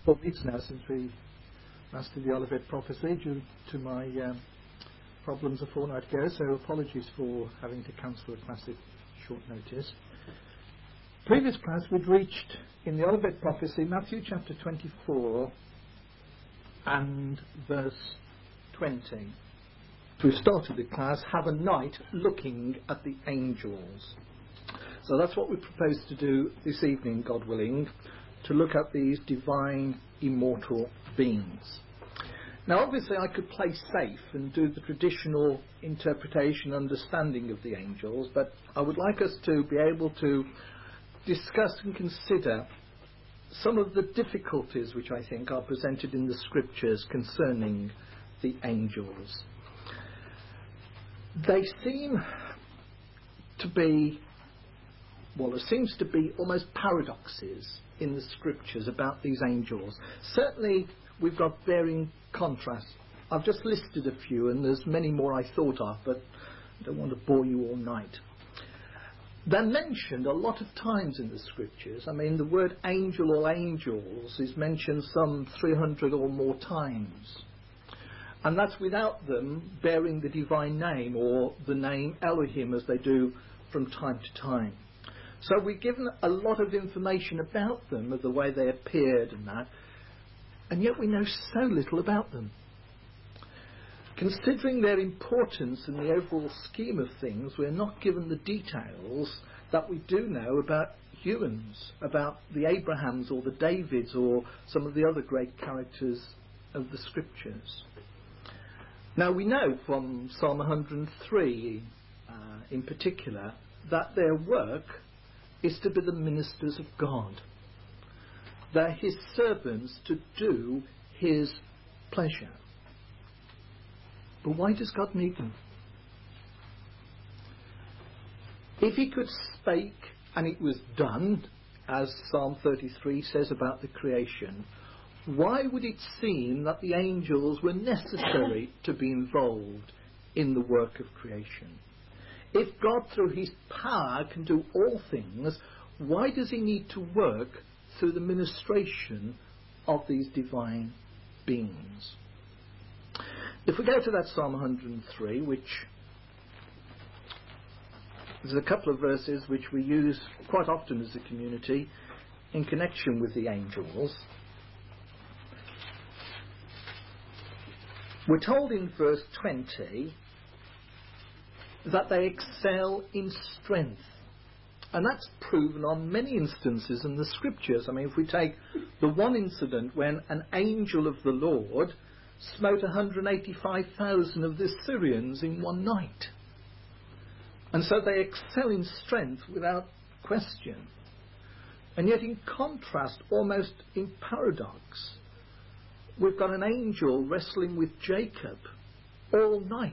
4 weeks now since we last did the Olivet prophecy due to my problems a fortnight ago, so apologies for having to cancel a class at short notice. Previous class we'd reached in the Olivet prophecy Matthew chapter 24 and verse 20. So we started the class, have a night looking at the angels. So that's what we propose to do this evening, God willing, to look at these divine immortal beings. Now obviously I could play safe and do the traditional interpretation understanding of the angels, but I would like us to be able to discuss and consider some of the difficulties which I think are presented in the scriptures concerning the angels. They seem to be, well, there seems to be almost paradoxes in the scriptures about these angels. Certainly we've got varying contrasts. I've just listed a few and there's many more I thought of, but I don't want to bore you all night. They're mentioned a lot of times in the scriptures. I mean, the word angel or angels is mentioned some 300 or more times. And that's without them bearing the divine name or the name Elohim as they do from time to time. So we're given a lot of information about them, of the way they appeared and that, and yet we know so little about them. Considering their importance in the overall scheme of things, we're not given the details that we do know about humans, about the Abrahams or the Davids or some of the other great characters of the scriptures. Now we know from Psalm 103 in particular that their work is to be the ministers of God. They're his servants to do his pleasure. But why does God need them? If he could speak and it was done, as Psalm 33 says about the creation, why would it seem that the angels were necessary to be involved in the work of creation? If God through his power can do all things, why does he need to work through the ministration of these divine beings? If we go to that Psalm 103, which there's a couple of verses which we use quite often as a community in connection with the angels. We're told in verse 20 that they excel in strength. And that's proven on many instances in the scriptures. I mean, if we take the one incident when an angel of the Lord smote 185,000 of the Syrians in one night. And so they excel in strength without question. And yet in contrast, almost in paradox, we've got an angel wrestling with Jacob all night.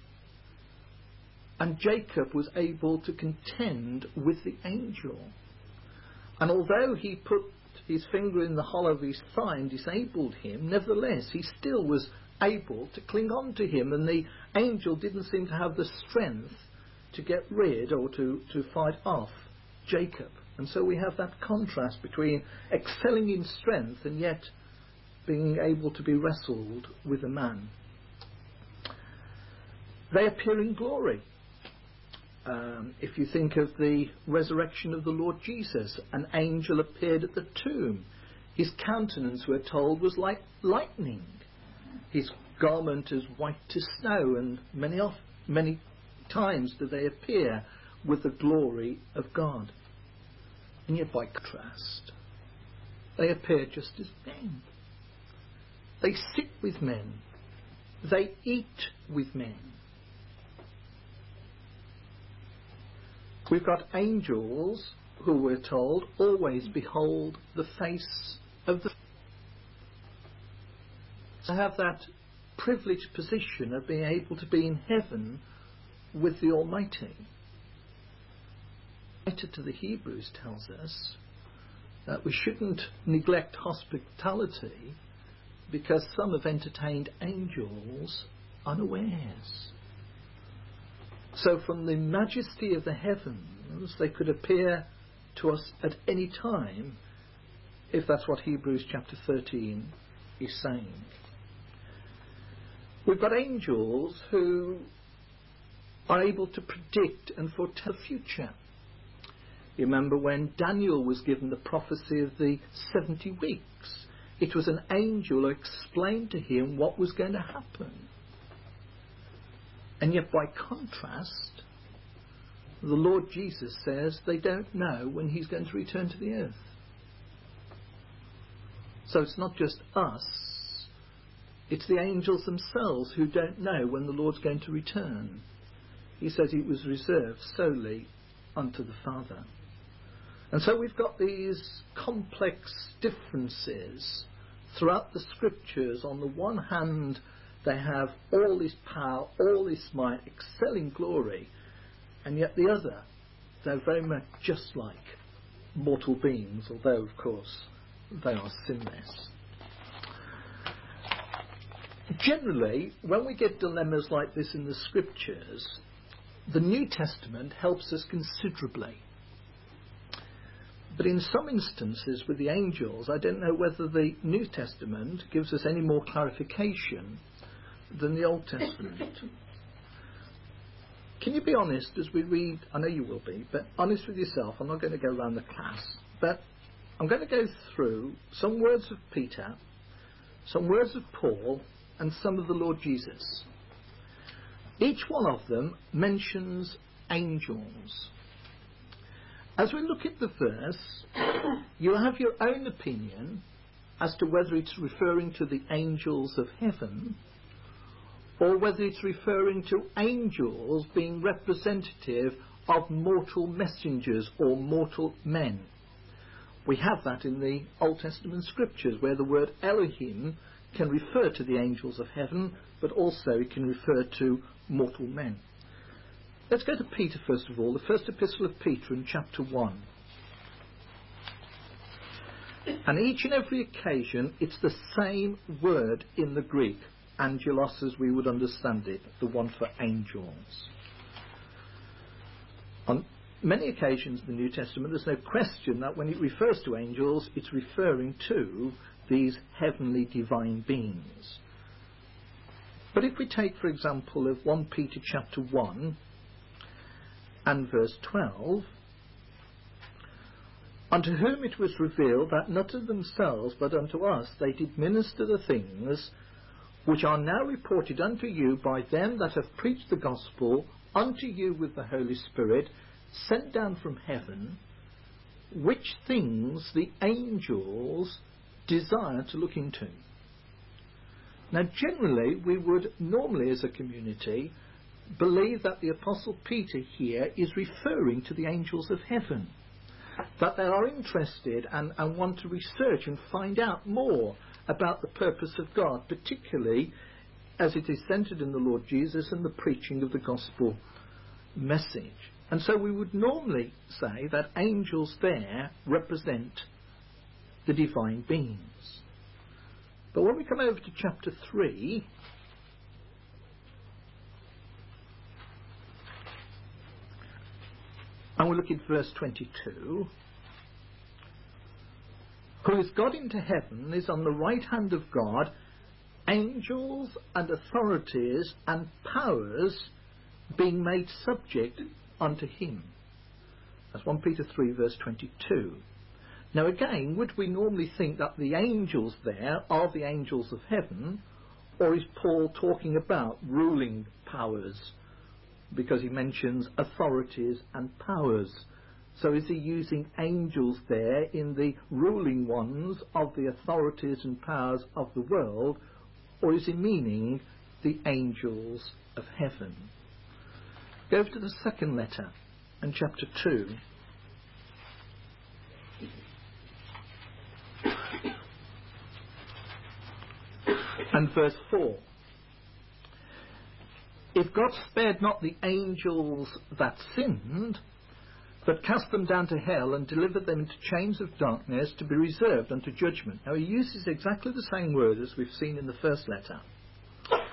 And Jacob was able to contend with the angel. And although he put his finger in the hollow of his thigh and disabled him, nevertheless he still was able to cling on to him, and the angel didn't seem to have the strength to get rid or to fight off Jacob. And so we have that contrast between excelling in strength and yet being able to be wrestled with a man. They appear in glory. If you think of the resurrection of the Lord Jesus, an angel appeared at the tomb. His countenance, we're told, was like lightning. His garment as white as snow, and many times do they appear with the glory of God. And yet by contrast, they appear just as men. They sit with men. They eat with men. We've got angels who, we're told, always behold the face of the... To have that privileged position of being able to be in heaven with the Almighty. The letter to the Hebrews tells us that we shouldn't neglect hospitality because some have entertained angels unawares. So from the majesty of the heavens, they could appear to us at any time if that's what Hebrews chapter 13 is saying. We've got angels who are able to predict and foretell the future. You remember when Daniel was given the prophecy of the 70 weeks. It was an angel who explained to him what was going to happen. And yet by contrast, the Lord Jesus says they don't know when he's going to return to the earth. So it's not just us, it's the angels themselves who don't know when the Lord's going to return. He says it was reserved solely unto the Father. And so we've got these complex differences throughout the scriptures. On the one hand, they have all this power, all this might, excelling glory, and yet the other, they're very much just like mortal beings, although of course they are sinless. Generally, when we get dilemmas like this in the scriptures, the New Testament helps us considerably. But in some instances with the angels, I don't know whether the New Testament gives us any more clarification than the Old Testament. Can you be honest as we read? I know you will be, but honest with yourself. I'm not going to go around the class, but I'm going to go through some words of Peter, some words of Paul, and some of the Lord Jesus. Each one of them mentions angels. As we look at the verse, you'll have your own opinion as to whether it's referring to the angels of heaven or whether it's referring to angels being representative of mortal messengers or mortal men. We have that in the Old Testament scriptures where the word Elohim can refer to the angels of heaven, but also it can refer to mortal men. Let's go to Peter first of all, the first epistle of Peter in chapter 1. And each and every occasion it's the same word in the Greek, angelos as we would understand it, the one for angels. On many occasions in the New Testament there's no question that when it refers to angels it's referring to these heavenly divine beings. But if we take for example of 1 Peter chapter 1 and verse 12, unto whom it was revealed that not of themselves but unto us they did minister the things which are now reported unto you by them that have preached the gospel unto you with the Holy Spirit sent down from heaven, which things the angels desire to look into. Now generally we would normally as a community believe that the Apostle Peter here is referring to the angels of heaven, that they are interested and want to research and find out more about the purpose of God, particularly as it is centred in the Lord Jesus and the preaching of the gospel message. And so we would normally say that angels there represent the divine beings. But when we come over to chapter 3, and we look at verse 22, who is God into heaven, is on the right hand of God, angels and authorities and powers being made subject unto him. That's 1 Peter 3 verse 22. Now again, would we normally think that the angels there are the angels of heaven, or is Paul talking about ruling powers? Because he mentions authorities and powers. So is he using angels there in the ruling ones of the authorities and powers of the world, or is he meaning the angels of heaven? Go over to the second letter and chapter 2. And verse 4. If God spared not the angels that sinned, but cast them down to hell and delivered them into chains of darkness to be reserved unto judgment. Now he uses exactly the same word as we've seen in the first letter.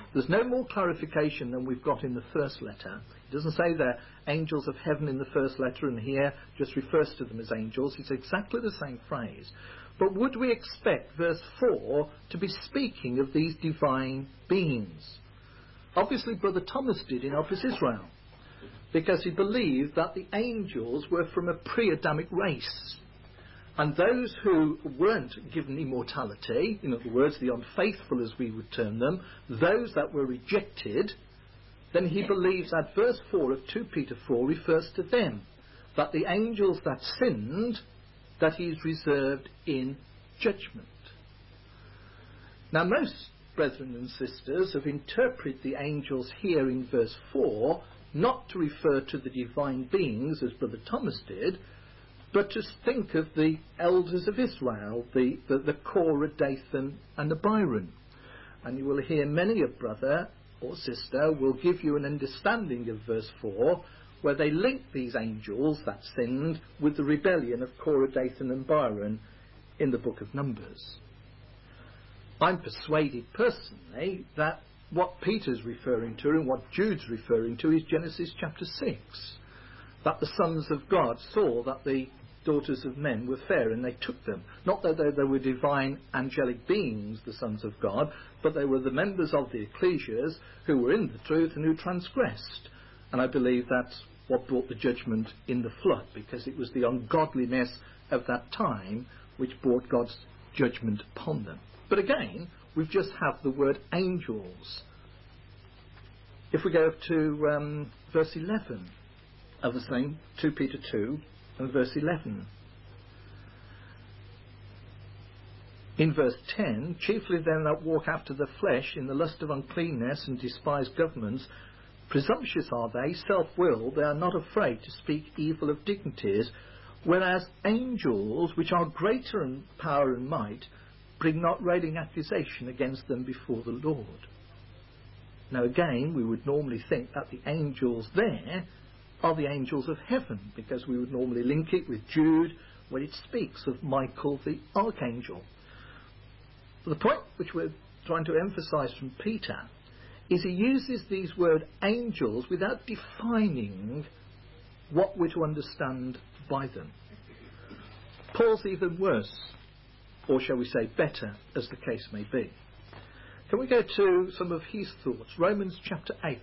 There's no more clarification than we've got in the first letter. It doesn't say they're angels of heaven in the first letter, and here just refers to them as angels. It's exactly the same phrase. But would we expect verse 4 to be speaking of these divine beings? Obviously, Brother Thomas did in Opus Israel, because he believed that the angels were from a pre-Adamic race. And those who weren't given immortality, in other words, the unfaithful as we would term them, those that were rejected, then he believes that verse 4 of 2 Peter 4 refers to them, that the angels that sinned, that he is reserved in judgment. Now most brethren and sisters have interpreted the angels here in verse 4 not to refer to the divine beings as Brother Thomas did, but to think of the elders of Israel, the Korah, Dathan and Abiram. And you will hear many a brother or sister will give you an understanding of verse 4 where they link these angels that sinned with the rebellion of Korah, Dathan and Abiram in the book of Numbers. I'm persuaded personally that what Peter's referring to and what Jude's referring to is Genesis chapter 6. That the sons of God saw that the daughters of men were fair and they took them. Not that they were divine angelic beings, the sons of God, but they were the members of the ecclesias who were in the truth and who transgressed. And I believe that's what brought the judgment in the flood, because it was the ungodliness of that time which brought God's judgment upon them. But again, we just have the word angels. If we go to verse 11 of the same 2 Peter 2 and verse 11. In verse 10, chiefly them that walk after the flesh in the lust of uncleanness and despise governments, presumptuous are they, self-willed, they are not afraid to speak evil of dignities, whereas angels, which are greater in power and might, bring not railing accusation against them before the Lord. Now again, we would normally think that the angels there are the angels of heaven, because we would normally link it with Jude when it speaks of Michael the archangel. The point which we're trying to emphasize from Peter is he uses these word angels without defining what we're to understand by them. Paul's even worse, or shall we say better, as the case may be. Can we go to some of his thoughts? Romans chapter 8.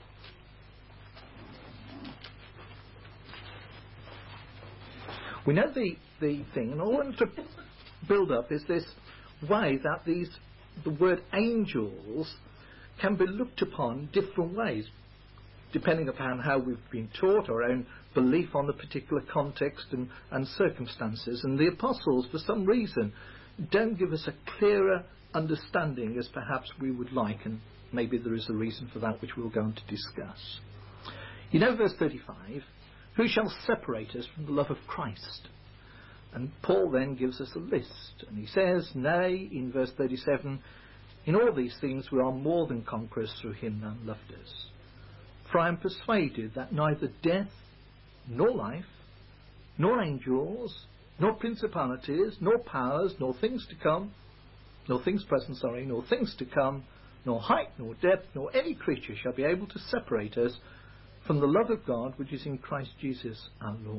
We know the thing, and all I want to build up is this way that the word angels can be looked upon different ways, depending upon how we've been taught, our own belief on the particular context and circumstances. And the apostles, for some reason, don't give us a clearer understanding as perhaps we would like, and maybe there is a reason for that which we'll go on to discuss. You know verse 35, who shall separate us from the love of Christ? And Paul then gives us a list, and he says, nay, in verse 37, in all these things we are more than conquerors through him that loved us. For I am persuaded that neither death, nor life, nor angels, nor principalities, nor powers, nor things to come, nor things present, nor things to come, nor height, nor depth, nor any creature shall be able to separate us from the love of God which is in Christ Jesus our Lord.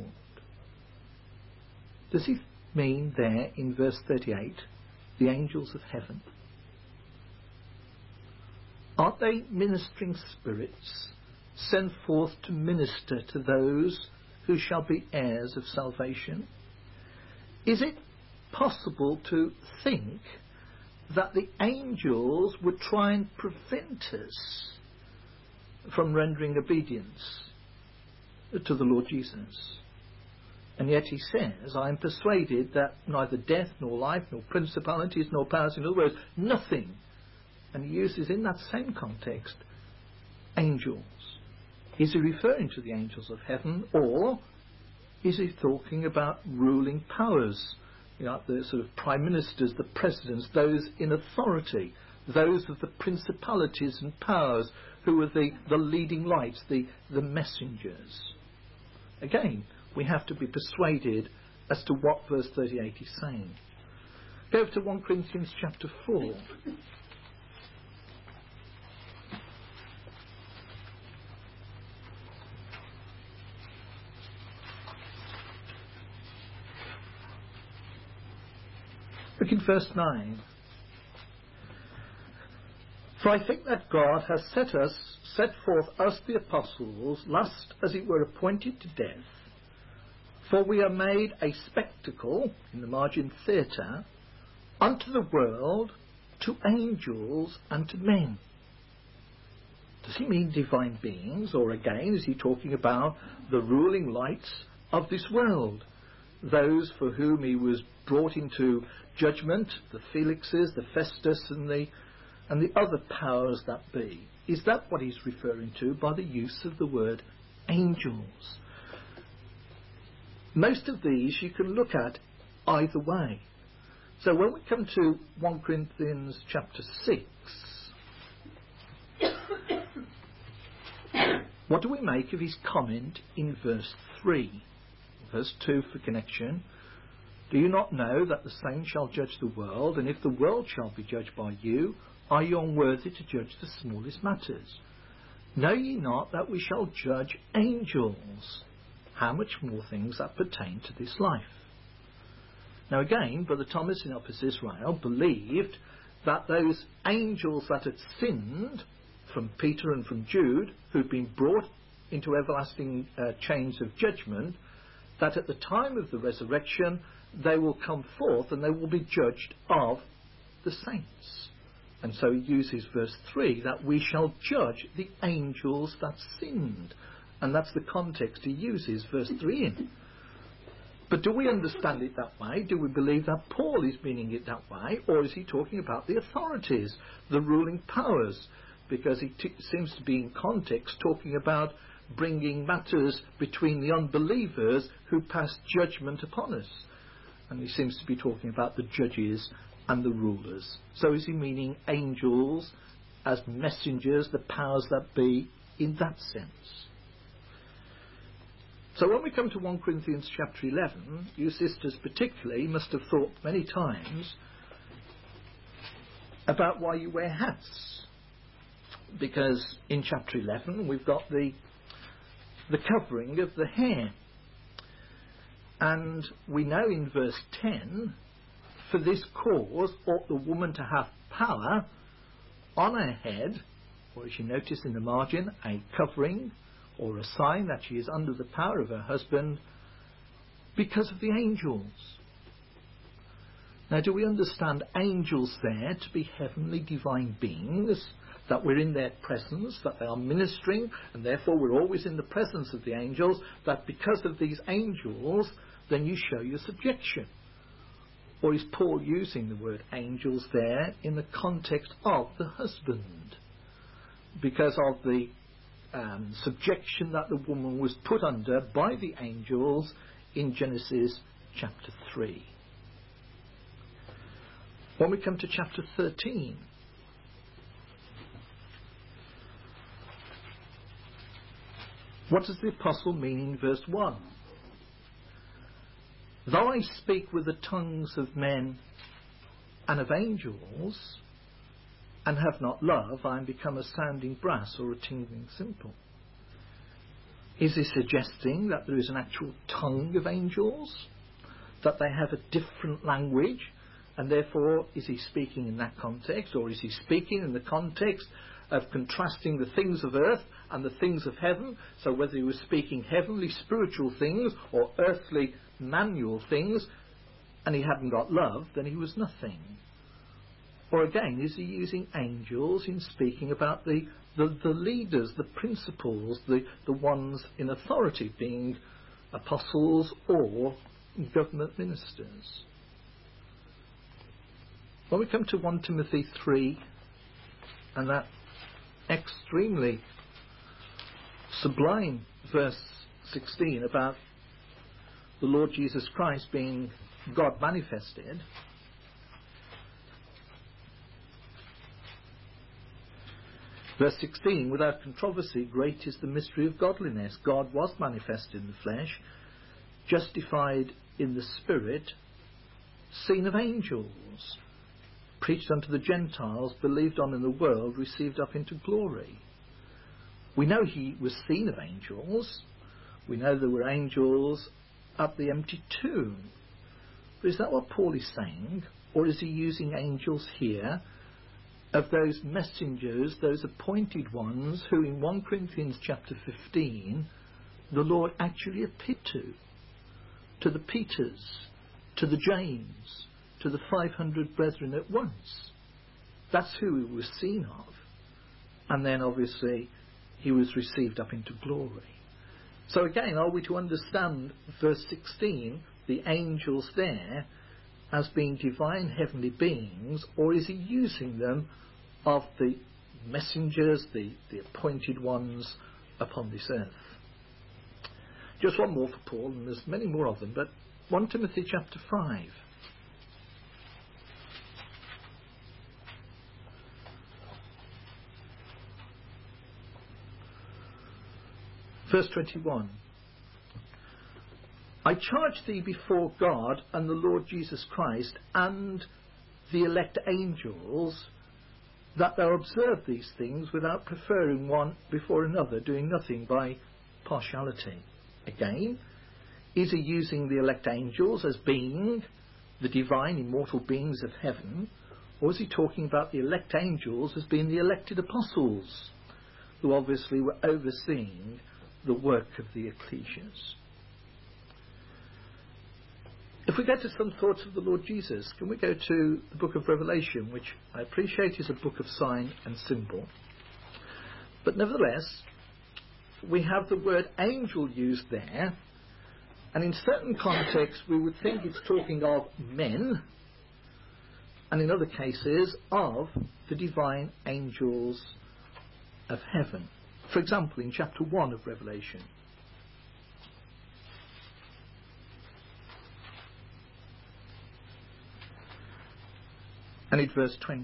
Does he mean there in verse 38 the angels of heaven? Aren't they ministering spirits sent forth to minister to those who shall be heirs of salvation? Is it possible to think that the angels would try and prevent us from rendering obedience to the Lord Jesus? And yet he says, I am persuaded that neither death, nor life, nor principalities, nor powers, in other words, nothing. And he uses in that same context angels. Is he referring to the angels of heaven, or is he talking about ruling powers? You know, the sort of prime ministers, the presidents, those in authority, those of the principalities and powers who are the leading lights, the messengers. Again, we have to be persuaded as to what verse 38 is saying. Go to 1 Corinthians chapter 4. Look in verse 9. For I think that God has set forth us the apostles, last as it were appointed to death, for we are made a spectacle, in the margin theatre, unto the world, to angels, and to men. Does he mean divine beings, or again is he talking about the ruling lights of this world, those for whom he was brought into judgment, the Felixes, the Festus, and the other powers that be? Is that what he's referring to by the use of the word angels? Most of these you can look at either way. So when we come to 1 Corinthians chapter 6, what do we make of his comment in verse 3? Verse 2 for connection. Do you not know that the saints shall judge the world? And if the world shall be judged by you, are you unworthy to judge the smallest matters? Know ye not that we shall judge angels? How much more things that pertain to this life? Now again, Brother Thomas in Opus Israel believed that those angels that had sinned, from Peter and from Jude, who'd been brought into everlasting chains of judgment, that at the time of the resurrection they will come forth and they will be judged of the saints. And so he uses verse 3, that we shall judge the angels that sinned. And that's the context he uses verse 3 in. But do we understand it that way? Do we believe that Paul is meaning it that way? Or is he talking about the authorities, the ruling powers? Because he seems to be in context talking about bringing matters between the unbelievers who pass judgment upon us. And he seems to be talking about the judges and the rulers. So is he meaning angels as messengers, the powers that be, in that sense? So when we come to 1 Corinthians chapter 11, you sisters particularly must have thought many times about why you wear hats. Because in chapter 11 we've got the covering of the hair. And we know in verse 10, for this cause ought the woman to have power on her head, or as you notice in the margin, a covering or a sign that she is under the power of her husband, because of the angels. Now, do we understand angels there to be heavenly divine beings, that we're in their presence, that they are ministering, and therefore we're always in the presence of the angels, that because of these angels, then you show your subjection? Or is Paul using the word angels there in the context of the husband, because of the subjection that the woman was put under by the angels in Genesis chapter 3? When we come to chapter 13, what does the apostle mean in verse 1? Though I speak with the tongues of men and of angels, and have not love, I am become a sounding brass or a tingling cymbal. Is he suggesting that there is an actual tongue of angels? That they have a different language? And therefore, is he speaking in that context? Or is he speaking in the context of contrasting the things of earth and the things of heaven? So whether he was speaking heavenly spiritual things or earthly manual things, and he hadn't got love, then he was nothing. Or again, is he using angels in speaking about the leaders, the principals, the ones in authority, being apostles or government ministers? When we come to 1 Timothy 3, and that extremely sublime verse 16 about the Lord Jesus Christ being God manifested, verse 16, without controversy, great is the mystery of godliness. God was manifested in the flesh, justified in the spirit, seen of angels, preached unto the Gentiles, believed on in the world, received up into glory. We know he was seen of angels. We know there were angels at the empty tomb. But is that what Paul is saying? or is he using angels here of those messengers, those appointed ones who in 1 Corinthians chapter 15 the Lord actually appeared to the Peters, to the James, to the 500 brethren at once. That's who he was seen of. And then obviously he was received up into glory. So again, are we to understand verse 16, the angels there, as being divine heavenly beings, or is he using them of the messengers, the appointed ones upon this earth? Just one more for Paul, and there's many more of them, but 1 Timothy chapter 5. Verse 21. I charge thee before God and the Lord Jesus Christ and the elect angels that thou observe these things without preferring one before another, doing nothing by partiality. Again, is he using the elect angels as being the divine immortal beings of heaven, or is he talking about the elect angels as being the elected apostles, who obviously were overseeing the work of the ecclesias? If we go to some thoughts of the Lord Jesus, can we go to the book of Revelation, which I appreciate is a book of sign and symbol, but nevertheless we have the word angel used there, and in certain contexts we would think it's talking of men, and in other cases of the divine angels of heaven. For example, in chapter 1 of Revelation, and in verse 20,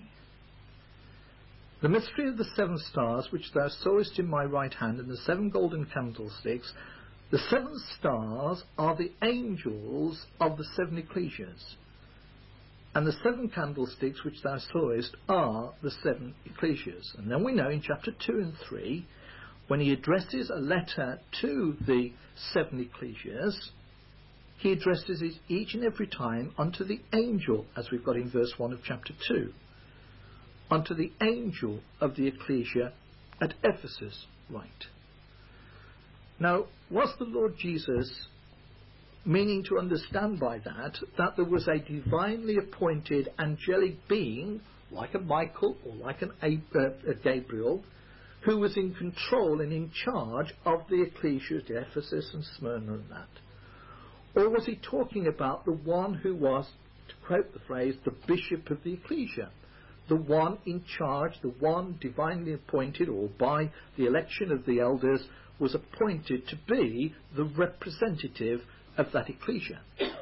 the mystery of the 7 stars which thou sawest in my right hand, and the 7 golden candlesticks. The 7 stars are the angels of the 7 ecclesias, and the 7 candlesticks which thou sawest are the 7 ecclesias. And then we know in chapter 2 and 3, when he addresses a letter to the 7 ecclesias, he addresses it each and every time unto the angel, as we've got in verse 1 of chapter 2, unto the angel of the ecclesia at Ephesus, right. Now, was the Lord Jesus meaning to understand by that there was a divinely appointed angelic being, like a Michael or like a Gabriel, who was in control and in charge of the ecclesias at Ephesus and Smyrna and that? Or was he talking about the one who was, to quote the phrase, the bishop of the ecclesia, the one in charge, the one divinely appointed, or by the election of the elders was appointed to be the representative of that ecclesia?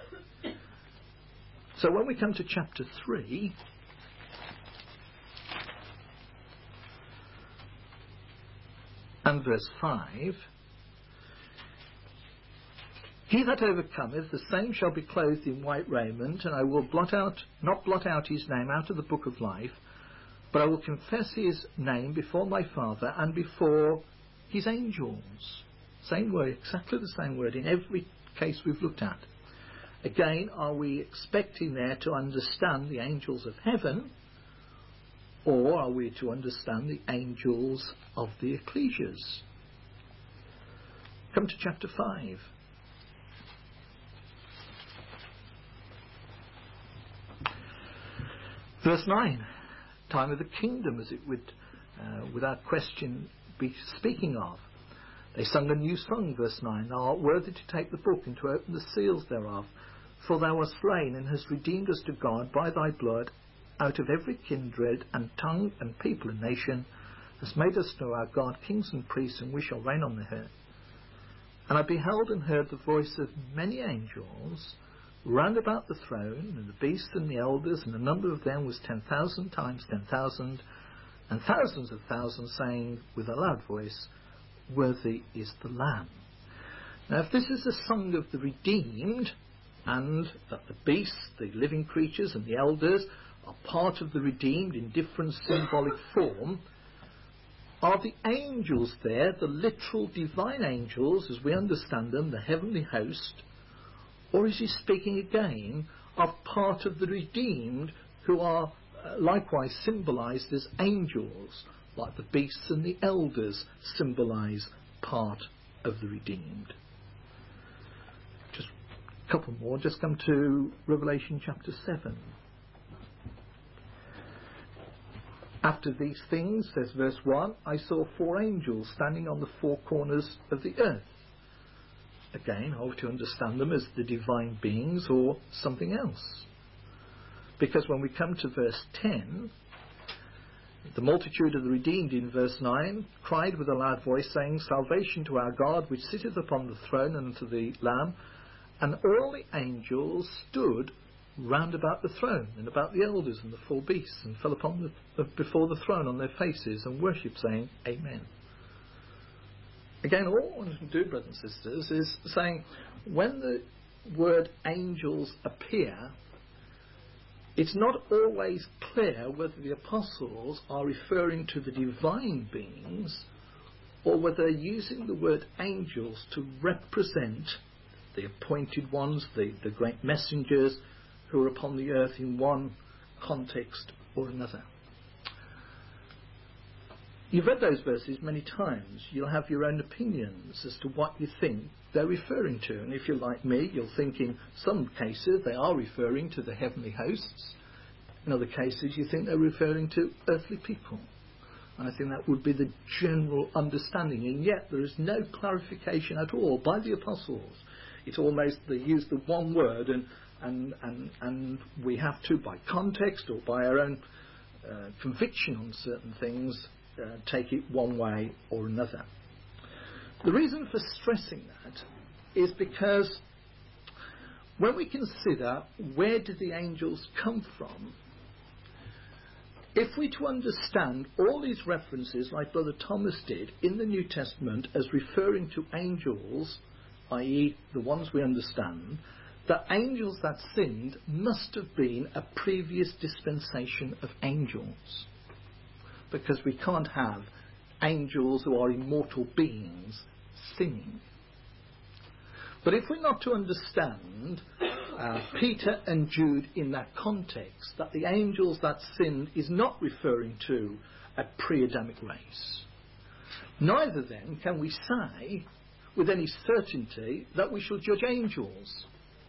So when we come to chapter 3, and verse 5, he that overcometh, the same shall be clothed in white raiment, and I will not blot out his name out of the book of life, but I will confess his name before my Father and before his angels. Same word, exactly the same word in every case we've looked at. Again, are we expecting there to understand the angels of heaven, or are we to understand the angels of the ecclesias? Come to chapter 5. Verse 9, time of the kingdom, as it would without question be speaking of. They sung a new song, verse 9, thou art worthy to take the book and to open the seals thereof, for thou wast slain and hast redeemed us to God by thy blood out of every kindred and tongue and people and nation, hast made us to our God kings and priests, and we shall reign on the earth. And I beheld and heard the voice of many angels round about the throne, and the beast and the elders, and the number of them was 10,000 times 10,000, and thousands of thousands, saying with a loud voice, worthy is the Lamb. Now, if this is a song of the redeemed, and that the beasts, the living creatures, and the elders are part of the redeemed in different symbolic form, are the angels there, the literal divine angels, as we understand them, the heavenly host, or is he speaking again of part of the redeemed, who are likewise symbolized as angels, like the beasts and the elders symbolize part of the redeemed. Just a couple more. Just come to Revelation chapter 7. After these things, says verse 1, I saw 4 angels standing on the 4 corners of the earth. Again, I have to understand them as the divine beings or something else. Because when we come to verse 10, the multitude of the redeemed in verse 9 cried with a loud voice, saying, Salvation to our God, which sitteth upon the throne, and unto the Lamb. And all the angels stood round about the throne, and about the elders and the 4 beasts, and fell upon before the throne on their faces, and worshipped, saying, Amen. Again, all one can do, brothers and sisters, is saying, when the word angels appear, it's not always clear whether the apostles are referring to the divine beings, or whether they're using the word angels to represent the appointed ones, the great messengers who are upon the earth in one context or another. You've read those verses many times. You'll have your own opinions as to what you think they're referring to. And if you're like me, you'll think in some cases they are referring to the heavenly hosts. In other cases, you think they're referring to earthly people. And I think that would be the general understanding. And yet there is no clarification at all by the apostles. It's almost they use the one word, and we have to, by context or by our own conviction on certain things, take it one way or another. The reason for stressing that is because when we consider where did the angels come from, if we to understand all these references, like Brother Thomas did, in the New Testament as referring to angels, i.e. the ones we understand, the angels that sinned must have been a previous dispensation of angels. Because we can't have angels who are immortal beings sinning. But if we're not to understand Peter and Jude in that context, that the angels that sinned is not referring to a pre-Adamic race, neither then can we say with any certainty that we shall judge angels.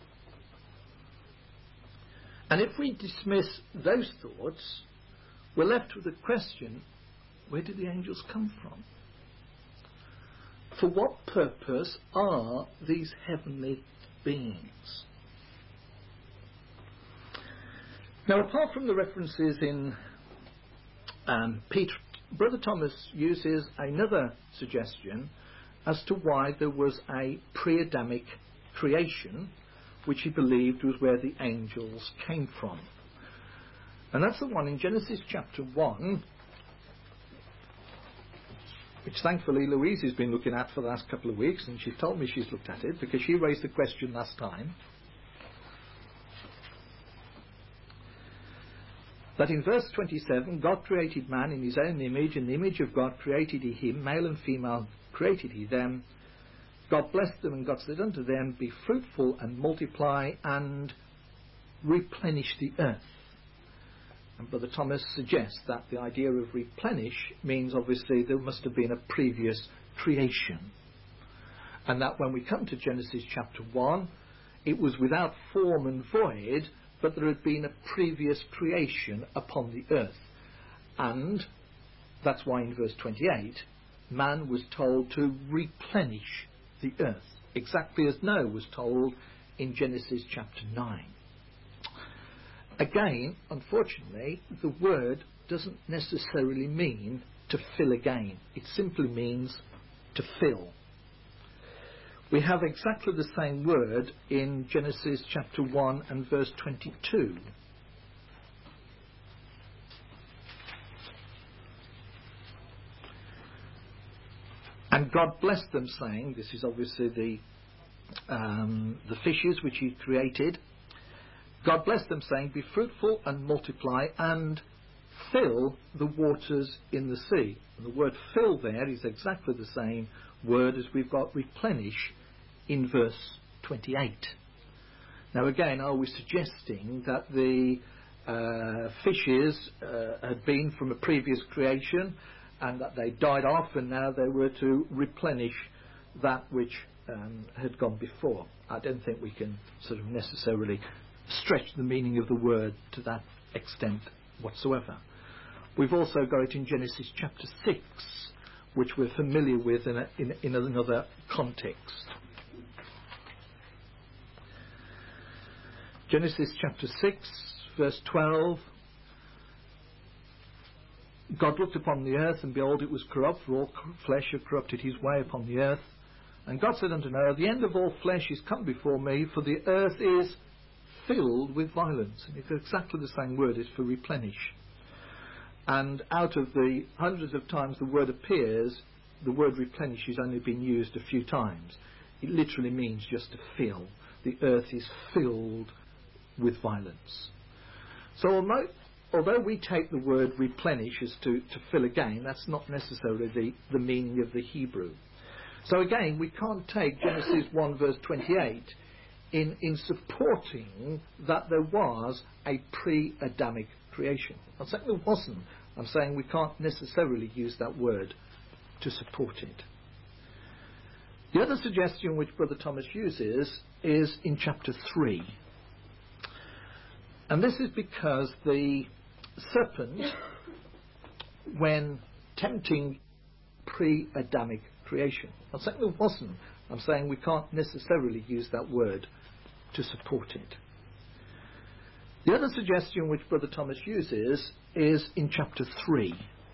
And if we dismiss those thoughts, we're left with the question, where did the angels come from? For what purpose are these heavenly beings? Now, apart from the references in Peter, Brother Thomas uses another suggestion as to why there was a pre-Adamic creation, which he believed was where the angels came from. And that's the one in Genesis chapter 1, which thankfully Louise has been looking at for the last couple of weeks, and she told me she's looked at it because she raised the question last time. That in verse 27, God created man in his own image, in the image of God created he him, male and female created he them. God blessed them, and God said unto them, Be fruitful and multiply and replenish the earth. And Brother Thomas suggests that the idea of replenish means obviously there must have been a previous creation. And that when we come to Genesis chapter 1, it was without form and void, but there had been a previous creation upon the earth. And that's why in verse 28, man was told to replenish the earth, exactly as Noah was told in Genesis chapter 9. Again, unfortunately, the word doesn't necessarily mean to fill again. It simply means to fill. We have exactly the same word in Genesis chapter 1 and verse 22. And God blessed them, saying, this is obviously the fishes which he created. God blessed them, saying, Be fruitful and multiply and fill the waters in the sea. And the word fill there is exactly the same word as we've got replenish in verse 28. Now again, are we suggesting that the fishes had been from a previous creation and that they died off and now they were to replenish that which had gone before? I don't think we can sort of necessarily stretch the meaning of the word to that extent whatsoever. We've also got it in Genesis chapter 6, which we're familiar with in another context. Genesis chapter 6, verse 12. God looked upon the earth, and behold, it was corrupt, for all flesh had corrupted his way upon the earth. And God said unto Noah, the end of all flesh is come before me, for the earth is filled with violence. And it's exactly the same word, it's for replenish. And out of the hundreds of times the word appears, the word replenish has only been used a few times. It literally means just to fill. The earth is filled with violence. So although we take the word replenish as to fill again, that's not necessarily the meaning of the Hebrew. So again, we can't take Genesis 1 verse 28 in supporting that there was a pre-Adamic creation. I'm saying there wasn't. I'm saying we can't necessarily use that word to support it. The other suggestion which Brother Thomas uses is in chapter 3. And this is because the serpent, when tempting pre-Adamic creation, I'm saying there wasn't. I'm saying we can't necessarily use that word to support it. The other suggestion which Brother Thomas uses is in chapter 3.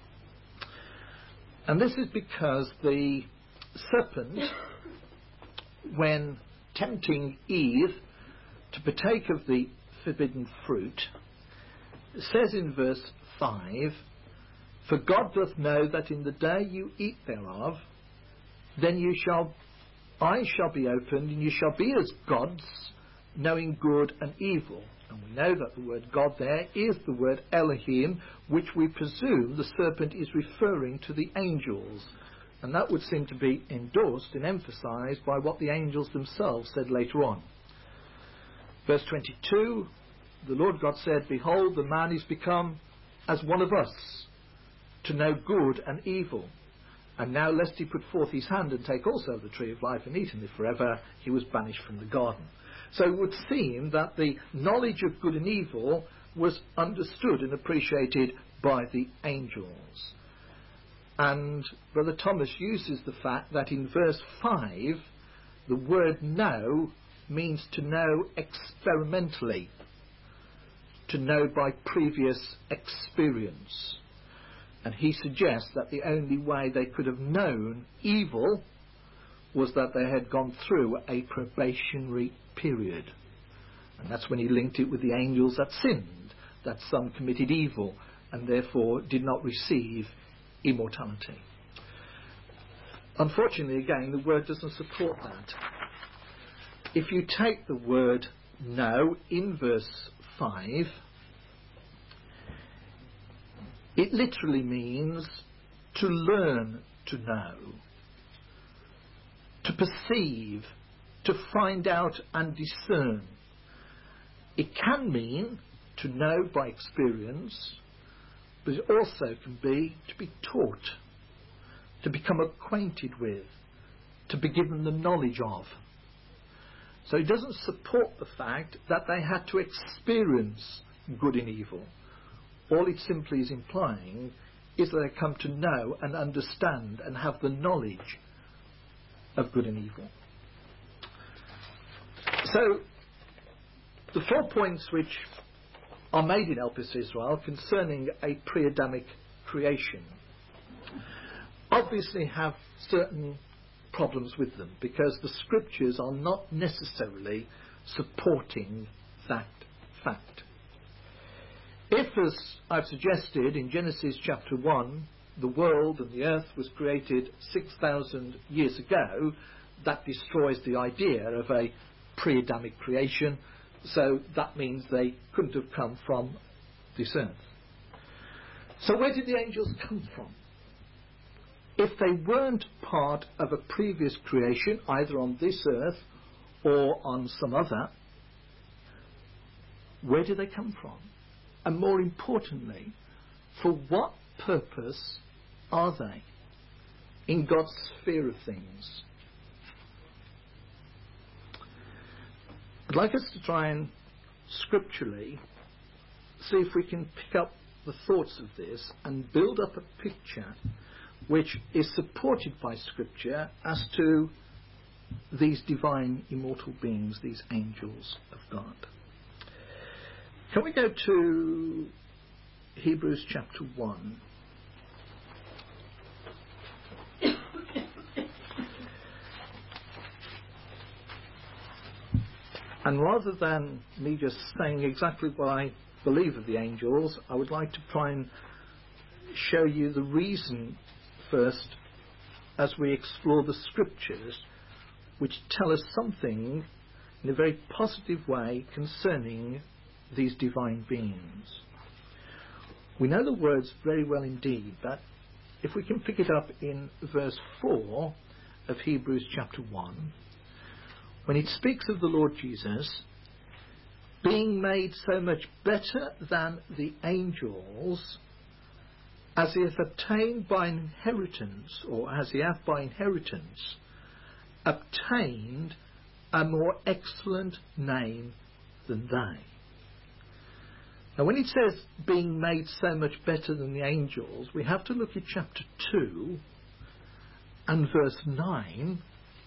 And this is because the serpent, when tempting Eve to partake of the forbidden fruit, says in verse 5, for God doth know that in the day you eat thereof, then eyes shall be opened, and you shall be as gods, knowing good and evil. And we know that the word God there is the word Elohim, which we presume the serpent is referring to the angels. And that would seem to be endorsed and emphasized by what the angels themselves said later on. Verse 22, the Lord God said, behold, the man is become as one of us, to know good and evil. And now lest he put forth his hand and take also the tree of life and eat in it forever, he was banished from the garden. So it would seem that the knowledge of good and evil was understood and appreciated by the angels. And Brother Thomas uses the fact that in verse 5, the word know means to know experimentally, to know by previous experience. And he suggests that the only way they could have known evil was that they had gone through a probationary period. And that's when he linked it with the angels that sinned, that some committed evil and therefore did not receive immortality. Unfortunately, again, the word doesn't support that. If you take the word know in verse 5, it literally means to learn to know, to perceive, to find out and discern. It can mean to know by experience, but it also can be to be taught, to become acquainted with, to be given the knowledge of. So it doesn't support the fact that they had to experience good and evil. All it simply is implying is that they come to know and understand and have the knowledge of good and evil. So, the 4 points which are made in Elpis Israel concerning a pre-Adamic creation obviously have certain problems with them, because the scriptures are not necessarily supporting that fact. If, as I've suggested in Genesis chapter 1, the world and the earth was created 6,000 years ago, that destroys the idea of a pre-Adamic creation, so that means they couldn't have come from this earth. So where did the angels come from? If they weren't part of a previous creation, either on this earth or on some other, Where do they come from? And more importantly, for what purpose are they in God's sphere of things? I'd like us to try and scripturally see if we can pick up the thoughts of this and build up a picture which is supported by Scripture as to these divine immortal beings, these angels of God. Can we go to Hebrews chapter 1? And rather than me just saying exactly what I believe of the angels, I would like to try and show you the reason first as we explore the Scriptures, which tell us something in a very positive way concerning these divine beings. We know the words very well indeed, but if we can pick it up in verse 4 of Hebrews chapter 1, when it speaks of the Lord Jesus being made so much better than the angels, as he hath obtained by inheritance, or as he hath by inheritance obtained a more excellent name than they. Now when it says being made so much better than the angels, we have to look at chapter 2 and verse 9,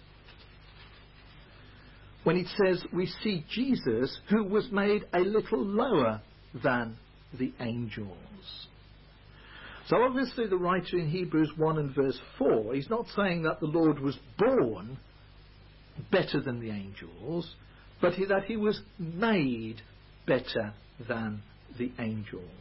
when it says we see Jesus who was made a little lower than the angels. So obviously the writer in Hebrews 1 and verse 4, he's not saying that the Lord was born better than the angels, but that he was made better than the angels.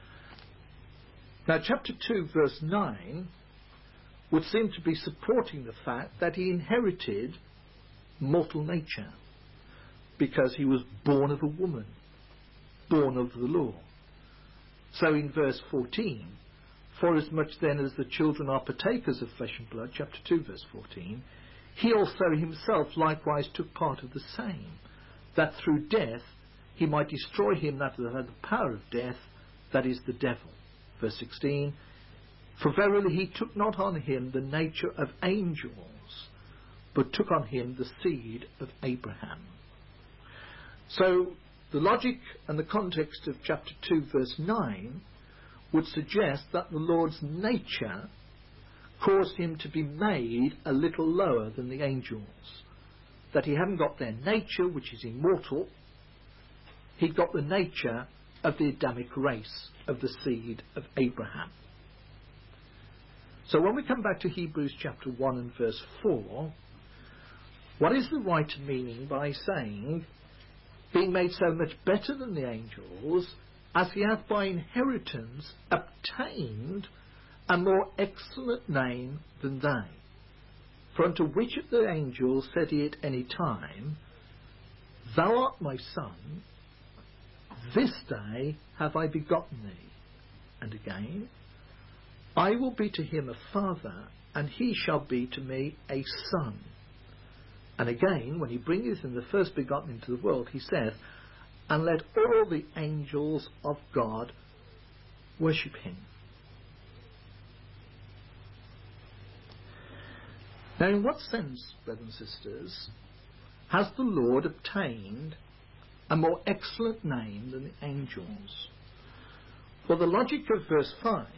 Now chapter 2 verse 9 would seem to be supporting the fact that he inherited mortal nature because he was born of a woman, born of the law. So in verse 14, forasmuch then as the children are partakers of flesh and blood, chapter 2 verse 14, he also himself likewise took part of the same, that through death he might destroy him that had the power of death, that is the devil. Verse 16, for verily he took not on him the nature of angels, but took on him the seed of Abraham. So the logic and the context of chapter 2 verse 9 would suggest that the Lord's nature caused him to be made a little lower than the angels. That he hadn't got their nature, which is immortal, he got the nature of the Adamic race, of the seed of Abraham. So when we come back to Hebrews chapter 1 and verse 4, what is the writer meaning by saying, being made so much better than the angels, as he hath by inheritance obtained a more excellent name than they? For unto which of the angels said he at any time, thou art my son, this day have I begotten thee? And again, I will be to him a father, and he shall be to me a son. And again, when he bringeth in the first begotten into the world, he saith, and let all the angels of God worship him. Now, in what sense, brothers and sisters, has the Lord obtained a more excellent name than the angels? Well, the logic of verse 5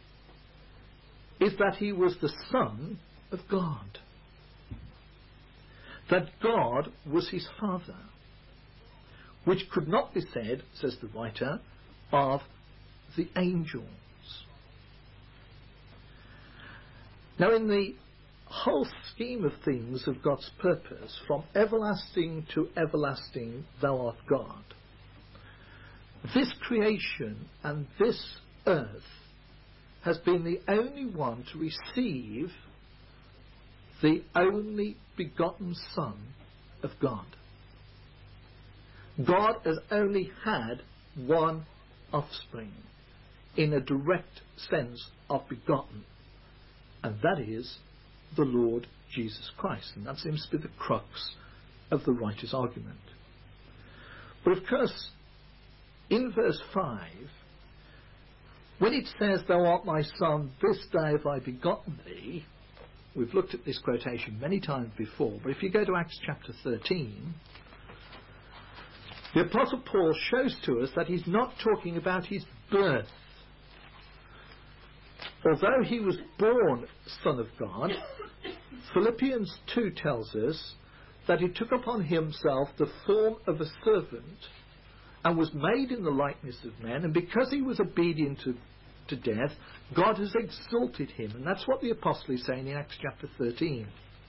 is that he was the Son of God. That God was his Father, which could not be said, says the writer, of the angels. Now, in the whole scheme of things of God's purpose, from everlasting to everlasting thou art God, this creation and this earth has been the only one to receive the only begotten Son of God. God has only had one offspring in a direct sense of begotten, and that is the Lord Jesus Christ. And that seems to be the crux of the writer's argument. But of course, in verse 5, when it says, "Thou art my son, this day have I begotten thee," we've looked at this quotation many times before, but if you go to Acts chapter 13, the Apostle Paul shows to us that he's not talking about his birth. Although he was born Son of God, Philippians 2 tells us that he took upon himself the form of a servant and was made in the likeness of men, and because he was obedient to death, God has exalted him. And that's what the Apostle is saying in Acts chapter 13.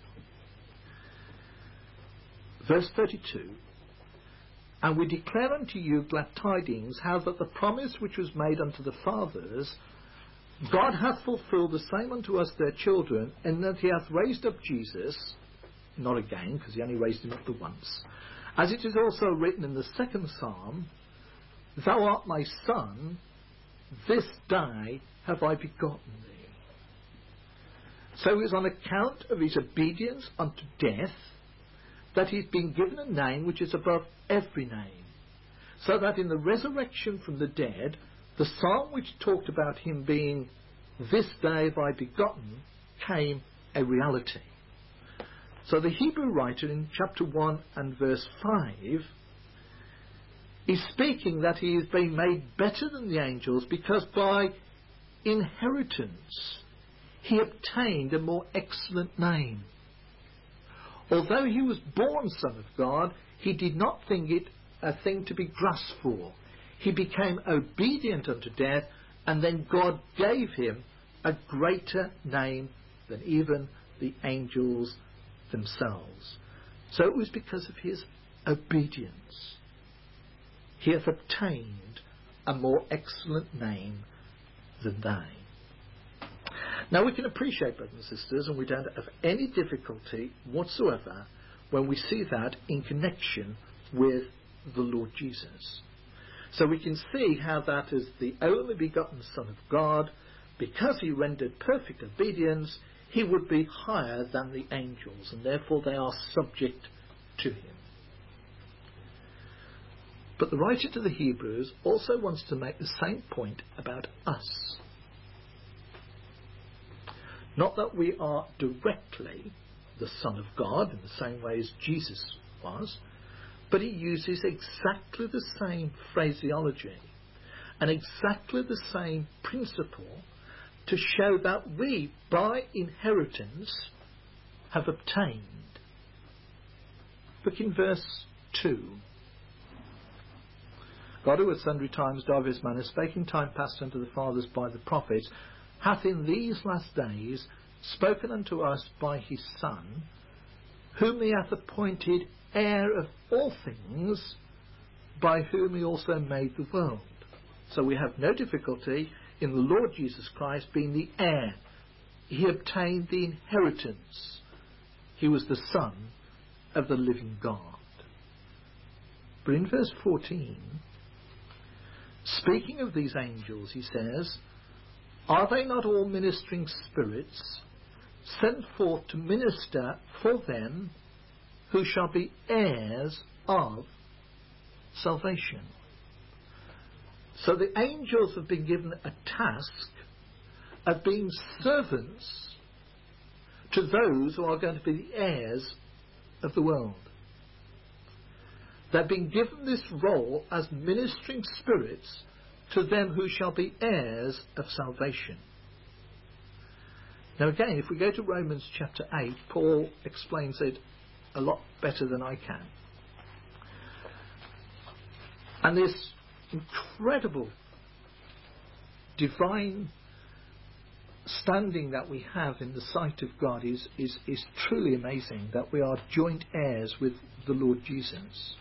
Verse 32, "And we declare unto you glad tidings, how that the promise which was made unto the fathers, God hath fulfilled the same unto us their children, and that he hath raised up Jesus," not again, because he only raised him up the once, "as it is also written in the second psalm, Thou art my son, this day have I begotten thee." So it was on account of his obedience unto death that he's been given a name which is above every name, so that in the resurrection from the dead, the psalm which talked about him being "this day have I begotten" came a reality. So the Hebrew writer in chapter 1 and verse 5 is speaking that he is being made better than the angels because by inheritance he obtained a more excellent name. Although he was born Son of God, he did not think it a thing to be grasped for. He became obedient unto death, and then God gave him a greater name than even the angels themselves. So it was because of his obedience. He hath obtained a more excellent name than they. Now we can appreciate, brothers and sisters, and we don't have any difficulty whatsoever when we see that in connection with the Lord Jesus. So we can see how that is the only begotten Son of God, because he rendered perfect obedience, he would be higher than the angels, and therefore they are subject to him. But the writer to the Hebrews also wants to make the same point about us. Not that we are directly the Son of God in the same way as Jesus was, but he uses exactly the same phraseology and exactly the same principle to show that we, by inheritance, have obtained. Look in verse 2. God, who at sundry times divers manners spake in time past unto the fathers by the prophets, hath in these last days spoken unto us by his Son, whom he hath appointed heir of all things, by whom he also made the world. So we have no difficulty in the Lord Jesus Christ being the heir. He obtained the inheritance. He was the Son of the living God. But in verse 14, speaking of these angels, he says, "Are they not all ministering spirits, sent forth to minister for them who shall be heirs of salvation?" So the angels have been given a task of being servants to those who are going to be the heirs of the world. They've been given this role as ministering spirits to them who shall be heirs of salvation. Now again, if we go to Romans chapter 8, Paul explains it a lot better than I can. And this incredible divine standing that we have in the sight of God is truly amazing, that we are joint heirs with the Lord Jesus.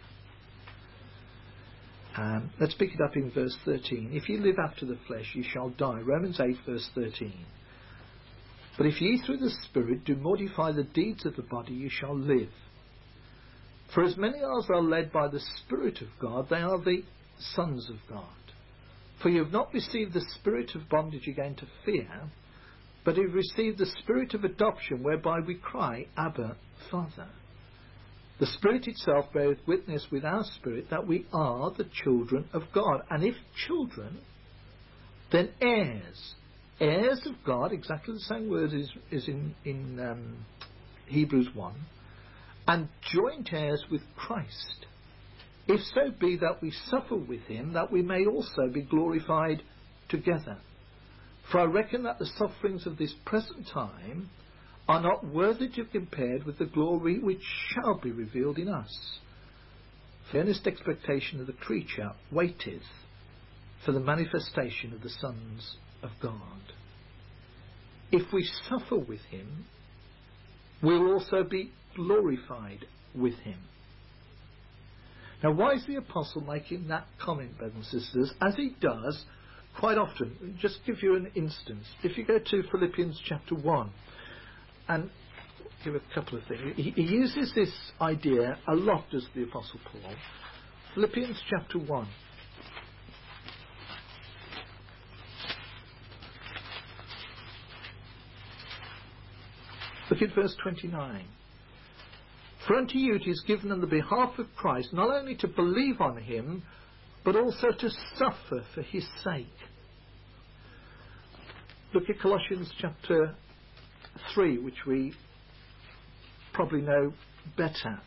Let's pick it up in verse 13. "If ye live after the flesh, ye shall die." Romans 8 verse 13. "But if ye through the Spirit do mortify the deeds of the body, ye shall live. For as many as are led by the Spirit of God, they are the sons of God. For you have not received the spirit of bondage again to fear, but you have received the Spirit of adoption, whereby we cry, Abba, Father." The Spirit itself beareth witness with our spirit that we are the children of God. And if children, then heirs. Heirs of God, exactly the same word is in Hebrews 1. And joint heirs with Christ. If so be that we suffer with him, that we may also be glorified together. For I reckon that the sufferings of this present time are not worthy to be compared with the glory which shall be revealed in us. For the earnest expectation of the creature waiteth for the manifestation of the sons of God. If we suffer with him, we will also be glorified with him. Now, why is the apostle making that comment, brothers and sisters, as he does quite often? Just give you an instance. If you go to Philippians chapter 1, and give a couple of things. He uses this idea a lot, does the apostle Paul. Philippians chapter 1. Look at verse 29. For unto you it is given on the behalf of Christ not only to believe on him, but also to suffer for his sake. Look at Colossians chapter 3, which we probably know better.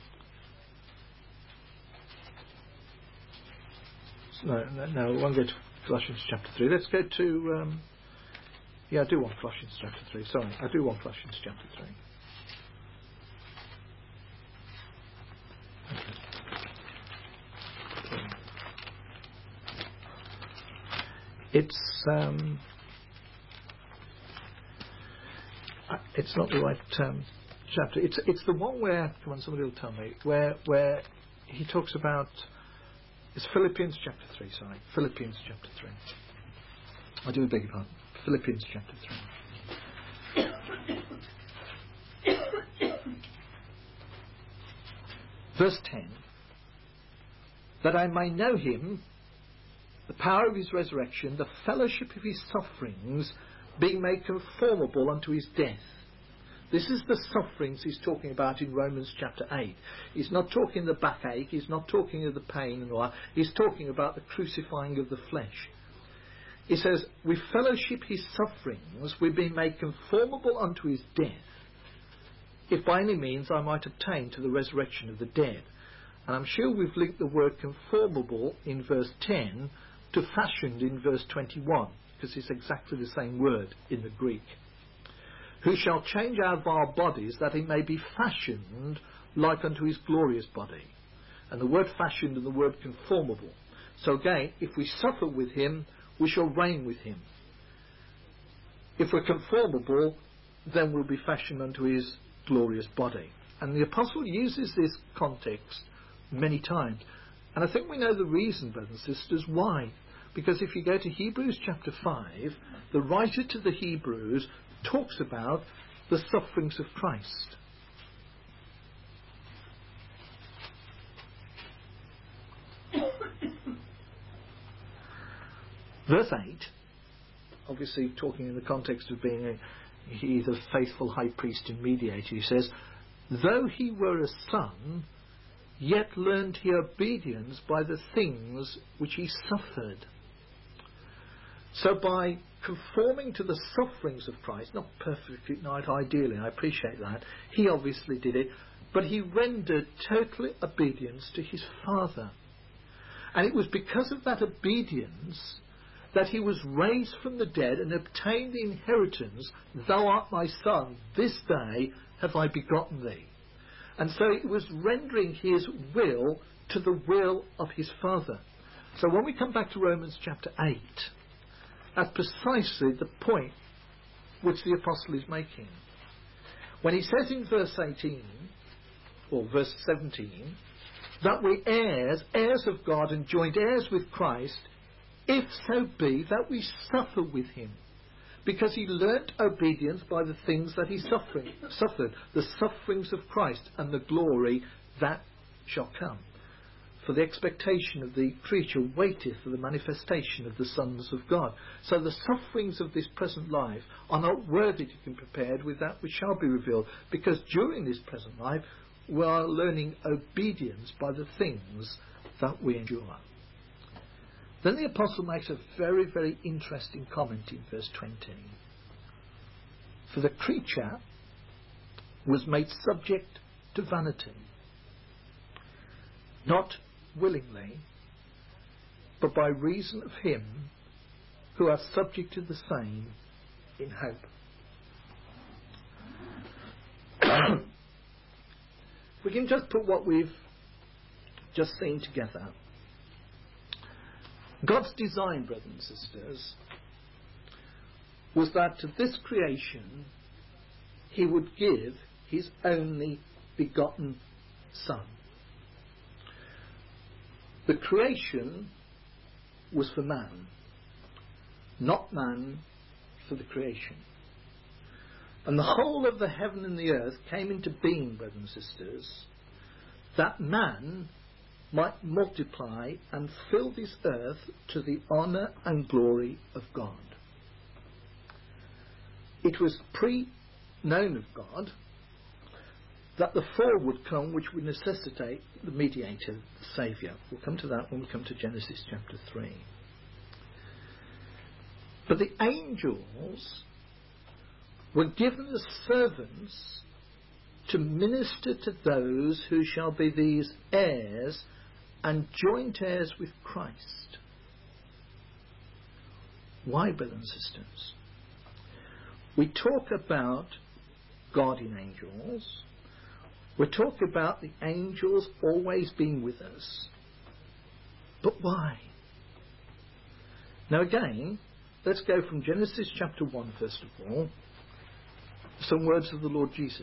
No, we won't go to Colossians chapter 3. Let's go to... I do want Colossians chapter 3. Sorry, I do want Colossians chapter 3. It's not the right chapter. It's the one where, come on, somebody will tell me, where he talks about, it's Philippians chapter 3, sorry. Philippians chapter 3. I do beg your pardon. Philippians chapter 3. Verse 10. That I may know him, the power of his resurrection, the fellowship of his sufferings, being made conformable unto his death. This is the sufferings he's talking about in Romans chapter 8. He's not talking the backache, he's not talking of the pain and all that. He's talking about the crucifying of the flesh. He says, we fellowship his sufferings, we've been made conformable unto his death, if by any means I might attain to the resurrection of the dead. And I'm sure we've linked the word conformable in verse 10 to fashioned in verse 21, because it's exactly the same word in the Greek. Who shall change our vile bodies, that he may be fashioned like unto his glorious body. And the word fashioned and the word conformable. So again, if we suffer with him, we shall reign with him. If we're conformable, then we'll be fashioned unto his glorious body. And the apostle uses this context many times. And I think we know the reason, brothers and sisters, why. Because if you go to Hebrews chapter 5, the writer to the Hebrews talks about the sufferings of Christ. Verse 8, obviously talking in the context of being he's a faithful high priest and mediator, he says, though he were a son, yet learned he obedience by the things which he suffered. So by conforming to the sufferings of Christ, not perfectly, not ideally, I appreciate that, he obviously did it, but he rendered total obedience to his Father. And it was because of that obedience that he was raised from the dead and obtained the inheritance. Thou art my son, this day have I begotten thee. And so it was rendering his will to the will of his Father. So when we come back to Romans chapter 8, that's precisely the point which the apostle is making. When he says in verse 18, or verse 17, that we heirs of God and joint heirs with Christ, if so be that we suffer with him. Because he learnt obedience by the things that he suffered, the sufferings of Christ and the glory that shall come. For the expectation of the creature waiteth for the manifestation of the sons of God. So the sufferings of this present life are not worthy to be compared with that which shall be revealed, because during this present life we are learning obedience by the things that we endure. Then the apostle makes a very, very interesting comment in verse 20. For the creature was made subject to vanity, not willingly, but by reason of him who are subjected the same in hope. We can just put what we've just seen together. God's design, brothers and sisters, was that to this creation he would give his only begotten Son. The creation was for man, not man for the creation. And the whole of the heaven and the earth came into being, brothers and sisters, that man might multiply and fill this earth to the honour and glory of God. It was pre-known of God that the fall would come which would necessitate the mediator, the Saviour. We'll come to that when we come to Genesis chapter 3. But the angels were given as servants to minister to those who shall be these heirs and joint heirs with Christ. Why, brothers and sisters? We talk about guardian angels. We talk about the angels always being with us. But why? Now again, let's go from Genesis chapter 1 first of all. Some words of the Lord Jesus.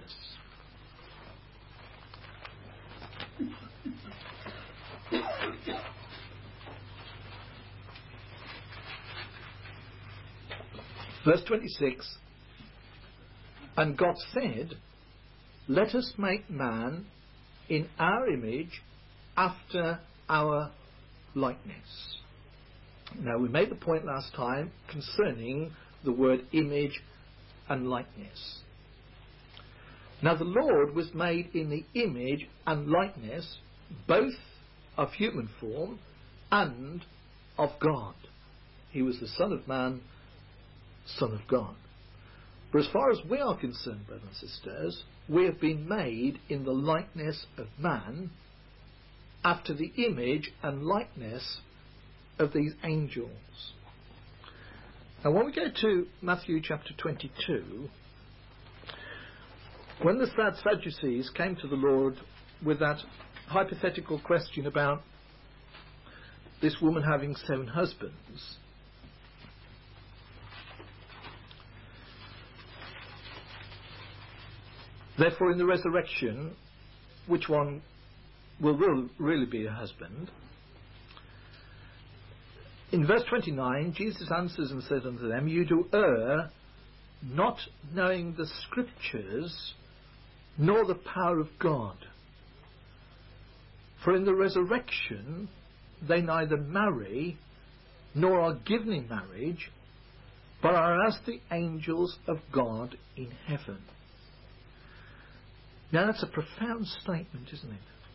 Verse 26, and God said, let us make man in our image after our likeness. Now we made the point last time concerning the word image and likeness. Now the Lord was made in the image and likeness both of human form and of God. He was the Son of Man, Son of God. But as far as we are concerned, brothers and sisters, we have been made in the likeness of man after the image and likeness of these angels. Now when we go to Matthew chapter 22, when the Sadducees came to the Lord with that hypothetical question about this woman having 7 husbands, therefore in the resurrection, which one will really be her husband? In verse 29, Jesus answers and says unto them, you do err, not knowing the Scriptures, nor the power of God. For in the resurrection they neither marry, nor are given in marriage, but are as the angels of God in heaven. Now that's a profound statement, isn't it?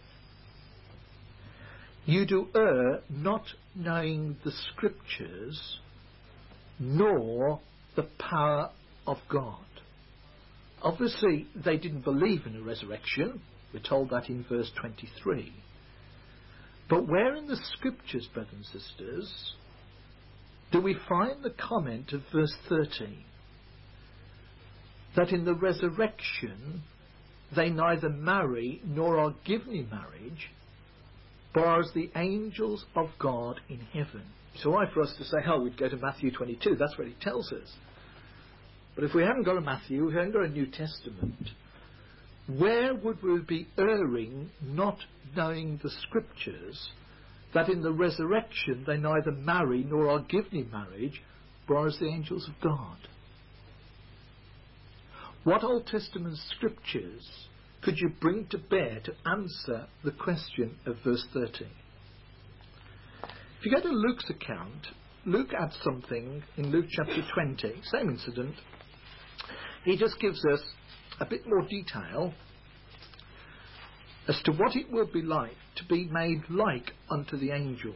You do err, not knowing the Scriptures, nor the power of God. Obviously, they didn't believe in a resurrection. We're told that in verse 23. But where in the Scriptures, brothers and sisters, do we find the comment of verse 30? That in the resurrection they neither marry nor are given in marriage, but are as the angels of God in heaven. It's all right for us to say, oh, we'd go to Matthew 22. That's what it tells us. But if we haven't got a Matthew, we haven't got a New Testament, where would we be erring, not knowing the Scriptures, that in the resurrection they neither marry nor are given in marriage, but are as the angels of God? What Old Testament Scriptures could you bring to bear to answer the question of verse 30? If you go to Luke's account, Luke adds something in Luke chapter 20, same incident. He just gives us a bit more detail. as to what it will be like to be made like unto the angels.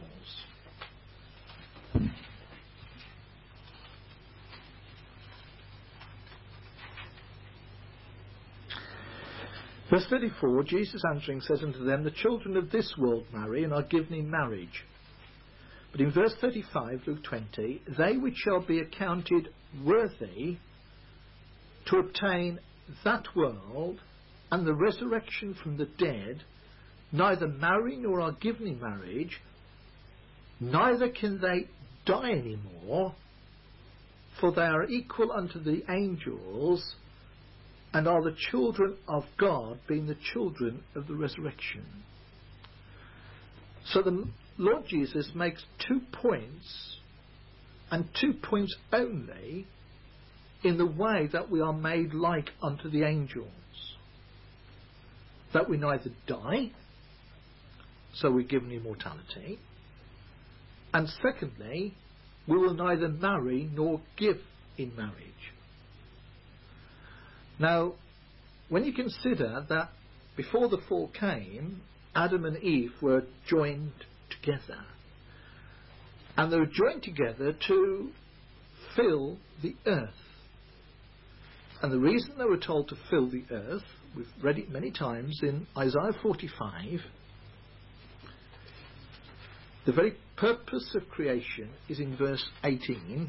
Verse 34, Jesus answering says unto them, the children of this world marry and are given in marriage. But in verse 35, Luke 20, they which shall be accounted worthy to obtain that world and the resurrection from the dead, neither marry nor are given in marriage, neither can they die any more, for they are equal unto the angels, and are the children of God, being the children of the resurrection. So the Lord Jesus makes 2 points, and 2 points only, in the way that we are made like unto the angels. That we neither die, so we're given immortality, and secondly, we will neither marry nor give in marriage. Now, when you consider that before the fall came, Adam and Eve were joined together, and they were joined together to fill the earth. And the reason they were told to fill the earth, we've read it many times in Isaiah 45, the very purpose of creation is in verse 18.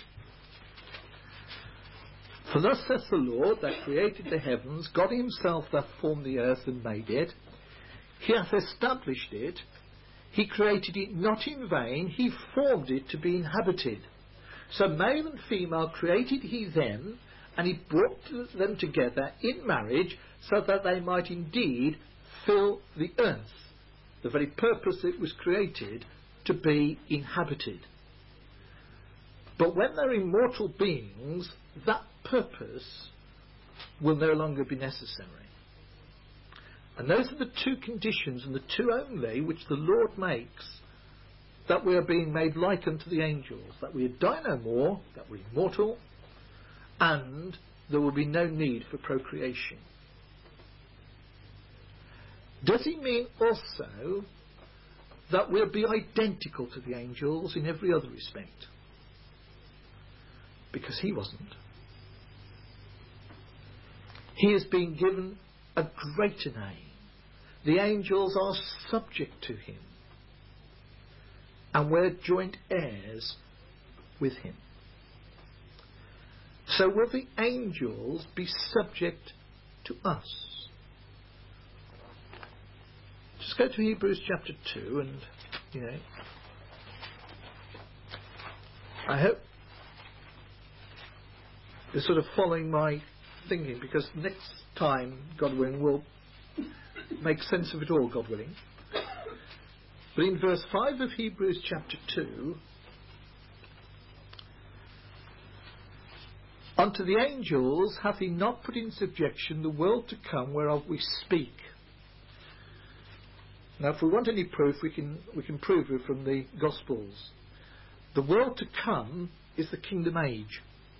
For thus saith the Lord that created the heavens, God himself that formed the earth and made it. He hath established it. He created it not in vain. He formed it to be inhabited. So male and female created he them, and he brought them together in marriage so that they might indeed fill the earth. The very purpose it was created to be inhabited. But when they're immortal beings, that purpose will no longer be necessary. And those are the 2 conditions, and the 2 only, which the Lord makes, that we are being made like unto the angels, that we die no more, that we're immortal, and there will be no need for procreation. Does he mean also that we'll be identical to the angels in every other respect? Because he wasn't. He has been given a greater name. The angels are subject to him, and we're joint heirs with him. So will the angels be subject to us? Just go to Hebrews chapter 2, and I hope you're sort of following my thinking, because next time, God willing, we'll make sense of it all, God willing. But in verse 5 of Hebrews chapter 2, unto the angels hath he not put in subjection the world to come whereof we speak. Now, if we want any proof, we can prove it from the Gospels. The world to come is the kingdom age.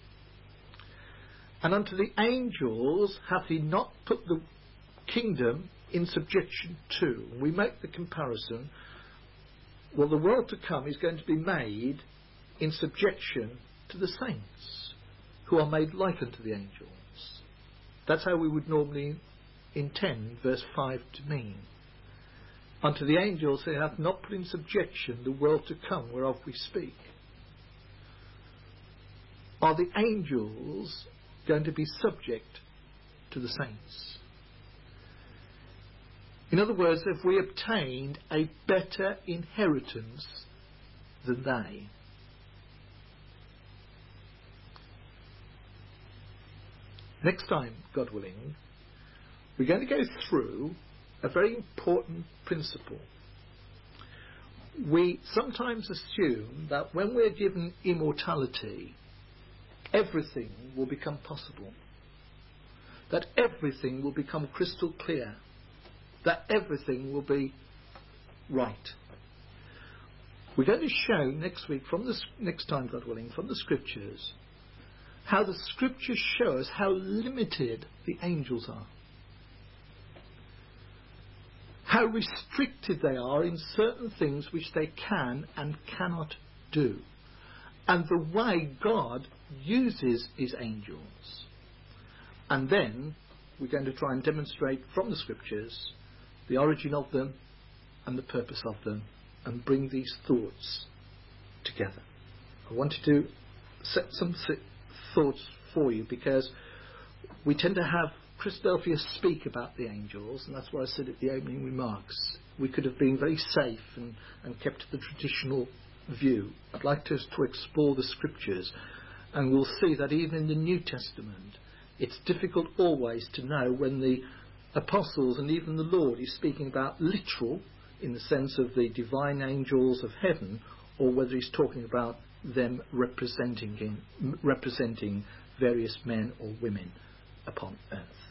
And unto the angels hath he not put the kingdom in subjection to. We make the comparison. Well, the world to come is going to be made in subjection to the saints, who are made like unto the angels. That's how we would normally intend verse 5 to mean. Unto the angels he hath not put in subjection the world to come whereof we speak. Are the angels going to be subject to the saints? In other words, have we obtained a better inheritance than they? Next time, God willing, we're going to go through a very important principle. We sometimes assume that when we're given immortality, everything will become possible, that everything will become crystal clear, that everything will be right. We're going to show next week, next time, God willing, from the Scriptures, how the Scriptures show us how limited the angels are. how restricted they are in certain things which they can and cannot do, and the way God uses his angels. And then we're going to try and demonstrate from the scriptures the origin of them and the purpose of them, and bring these thoughts together. I wanted to set some thoughts for you, because we tend to have Christadelphius speak about the angels, and that's what I said at the opening remarks. We could have been very safe and kept to the traditional view. I'd like us to explore the scriptures, and we'll see that even in the New Testament it's difficult always to know when the apostles and even the Lord is speaking about literal, in the sense of the divine angels of heaven, or whether he's talking about them representing various men or women upon earth.